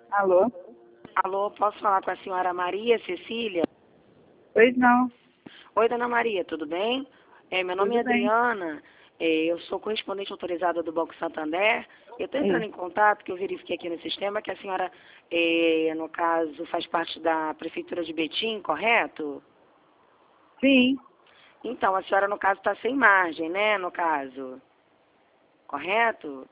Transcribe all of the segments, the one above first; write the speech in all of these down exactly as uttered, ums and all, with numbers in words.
Alô? Alô, posso falar com a senhora Maria Cecília? Pois não, Oi, dona Maria, tudo bem? É, meu nome é tudo bem. Adriana, é, eu sou correspondente autorizada do Banco Santander. Eu estou entrando É. em contato, porque eu verifiquei aqui no sistema que a senhora, é, no caso, faz parte da Prefeitura de Betim, correto? Sim, Então, a senhora, no caso, está sem margem, né, no caso, correto?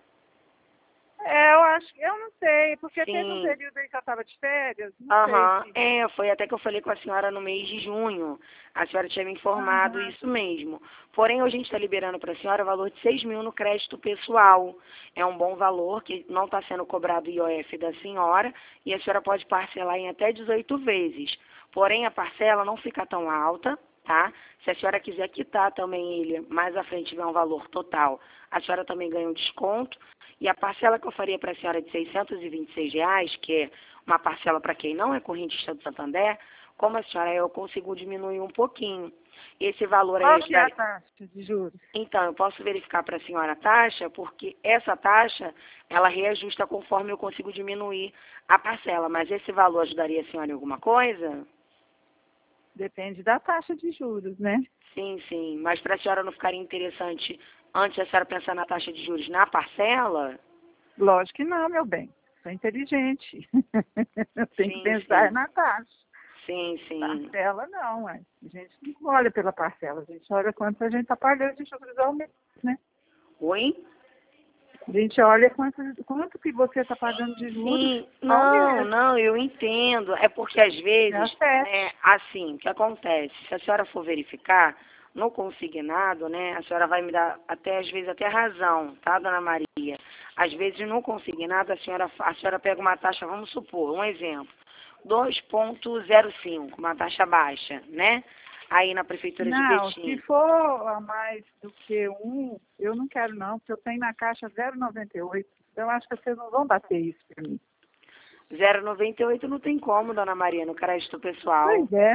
é, eu acho que eu não sei, porque teve um Sim. período aí que eu estava de férias, não sei Aham, se. é, foi até que eu falei com a senhora no mês de junho. A senhora tinha me informado Aham. isso mesmo. Porém, hoje a gente está liberando para a senhora o valor de seis mil no crédito pessoal. É um bom valor que não está sendo cobrado o I O F da senhora e a senhora pode parcelar em até dezoito vezes. Porém, a parcela não fica tão alta, tá? Se a senhora quiser quitar também ele, mais à frente tiver um valor total, a senhora também ganha um desconto. E a parcela que eu faria para a senhora de seiscentos e vinte e seis reais, que é uma parcela para quem não é correntista do Santander, como a senhora eu consigo diminuir um pouquinho. Esse valor aí Qual que é a ajudaria. taxa de juros? Então, eu posso verificar para a senhora a taxa, porque essa taxa, ela reajusta conforme eu consigo diminuir a parcela. Mas esse valor ajudaria a senhora em alguma coisa? Depende da taxa de juros, né? Sim, sim. Mas para a senhora não ficaria interessante, antes a senhora pensar na taxa de juros na parcela? Lógico que não, meu bem. Sou inteligente. Tem que Sim, pensar sim. na taxa. Sim, sim. Parcela não, ué. A gente não olha pela parcela, a gente olha quanto a gente está pagando de juros ao mês, né? Oi? A gente olha quanto, quanto que você está pagando de juros Sim, ao não, mês. não, eu entendo. É porque às É a vezes, festa. né, assim, o que acontece? Se a senhora for verificar no consignado, né, a senhora vai me dar até às vezes até razão, tá, dona Maria? Às vezes no consignado a senhora a senhora pega uma taxa, vamos supor, um exemplo, dois ponto zero cinco, uma taxa baixa, né? Aí na prefeitura de Não, se Betim. for a mais do que um, eu não quero não, porque eu tenho na caixa zero vírgula noventa e oito. Então, eu acho que vocês não vão bater isso para mim. zero vírgula noventa e oito não tem como, dona Maria, no crédito pessoal. Pois é.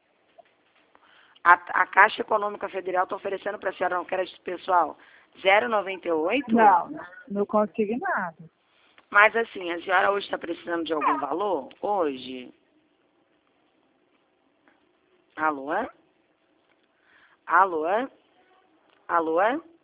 A, a Caixa Econômica Federal está oferecendo para a senhora um crédito pessoal zero vírgula noventa e oito? Não, não consigo nada. Mas assim, a senhora hoje está precisando de algum valor? Hoje? Alô? Alô? Alô?